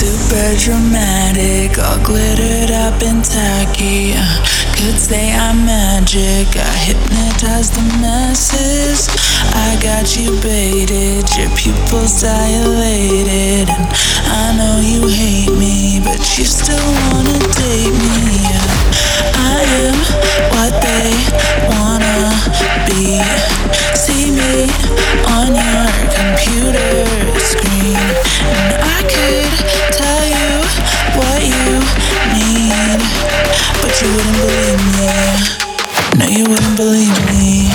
Super dramatic, all glittered up and tacky. Could say I'm magic, I hypnotize the masses. I got you baited, your pupils dilated. And I know you hate me, but you still wanna date me. I am what they wanna be. See me on your computer screen, and I could tell you what you need, but you wouldn't believe me. No, you wouldn't believe me.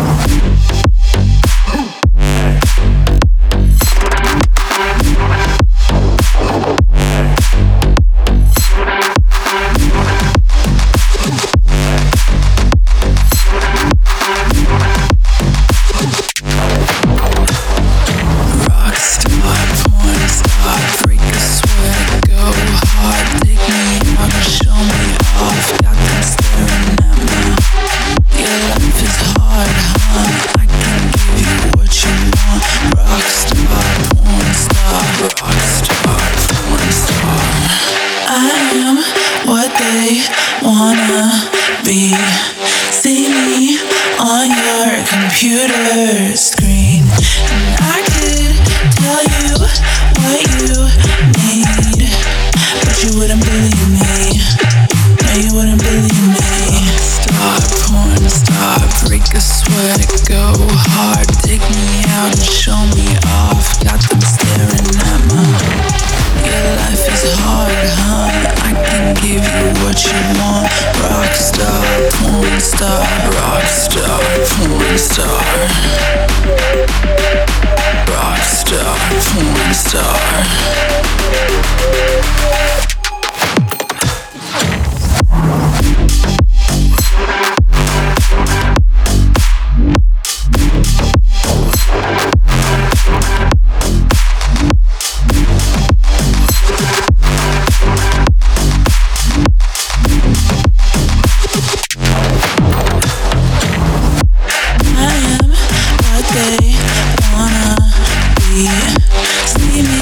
What they wanna be. See me on your computer screen, and I could tell you what you need, but you wouldn't believe me. No, you wouldn't believe me. Star, porn star, break a sweat, go hard, take me out and show me off. Got them staring at me. Your life is hard, huh? I can give you what you want. Rockstar, porn star, rockstar, porn star. Rockstar, porn star. They wanna be. See me